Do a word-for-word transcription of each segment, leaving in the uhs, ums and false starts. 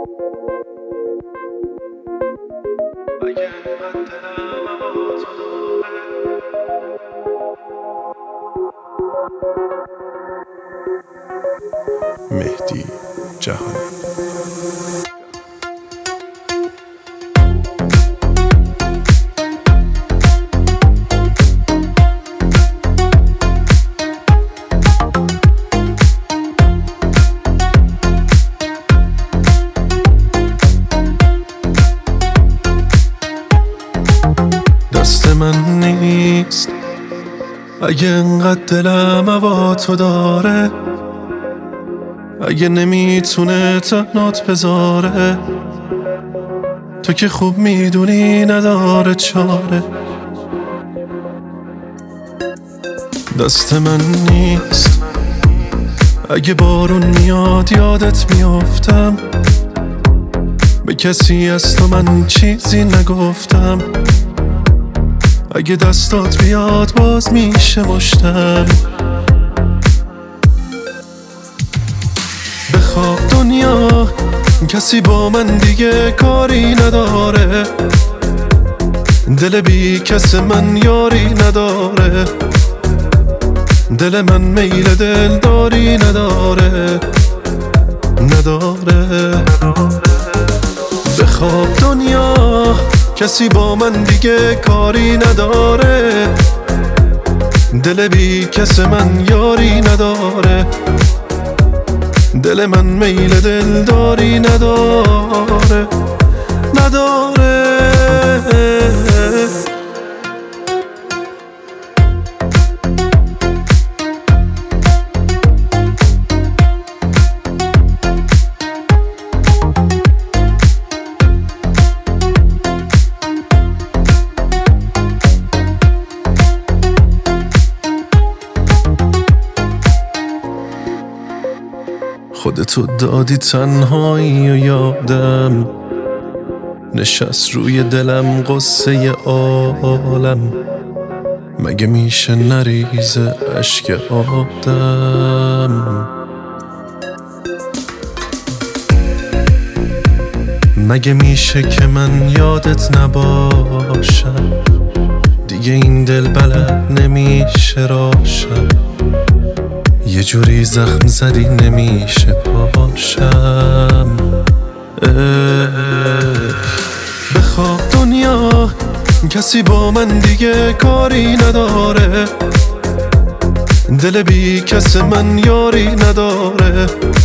اگه من دلم با تو داره مهدی جهانی. دست من نیست اگه انقدر دلم هوا تو داره، اگه نمیتونه تنات بذاره، تو که خوب میدونی نداره چاره. دست من نیست اگه بارون میاد یادت میافتم، به کسی از تو من چیزی نگفتم، اگه دستات بیاد باز میشه مشتم. بخواب دنیا کسی با من دیگه کاری نداره، دل بی کس من یاری نداره، دل من میل دلداری نداره نداره. بخواب دنیا کسی با من دیگه کاری نداره، دل بی کس من یاری نداره، دل من میل دلداری نداره نداره. خودتو دادی تنهایی و یادم نشست روی دلم قصه عالم، مگه میشه نریزه اشک آدم؟ مگه میشه که من یادت نباشم، دیگه این دل بلد نمیشه راشم، یه جوری زخم زدی نمیشه پاشم. بخواب دنیا کسی با من دیگه کاری نداره، دل بی کس من یاری نداره،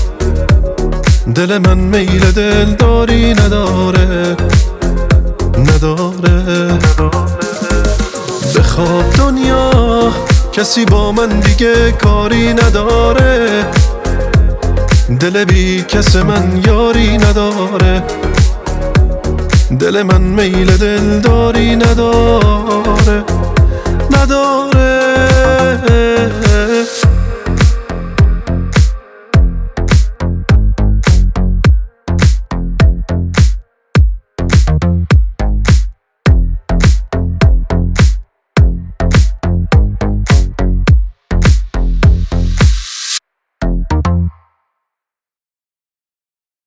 دل من میل دلداری نداره نداره. بخواب دنیا کسی با من دیگه کاری نداره، دل بی کس من یاری نداره، دل من میل دلداری نداره نداره.